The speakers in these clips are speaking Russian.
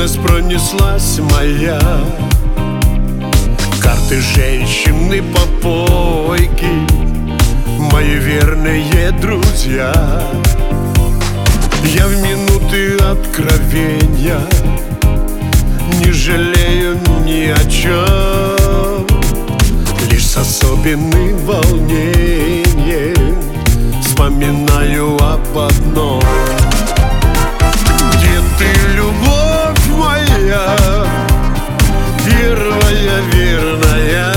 Юность пронеслась моя, карты, женщины, попойки, мои верные друзья. Я в минуты откровения не жалею ни о чем, лишь с особенным волнением вспоминаю об одном. Где ты, любовь моя, первая, верная,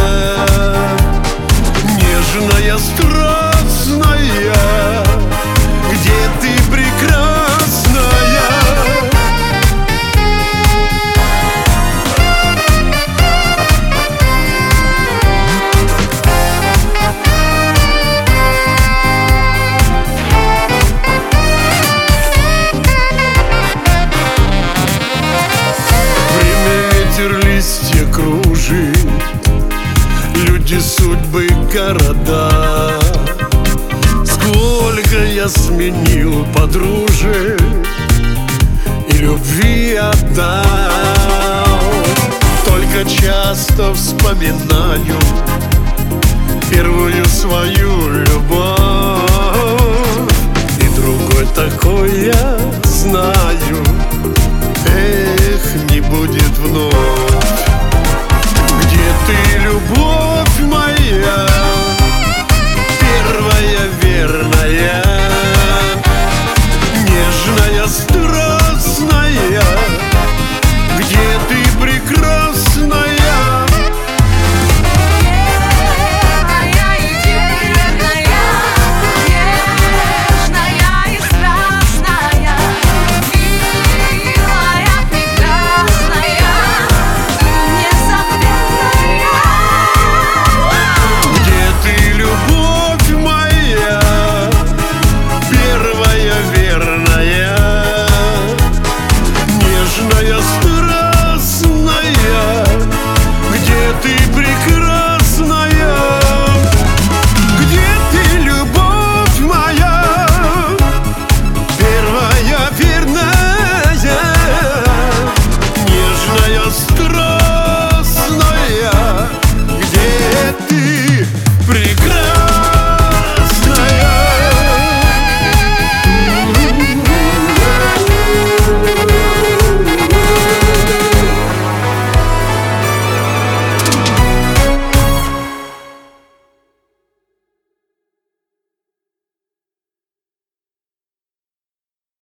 нежная, страстная? Где ты, прекрасная? Листья кружит, люди, судьбы, города. Сколько я сменил подружек и любви отдал. Только часто вспоминаю первую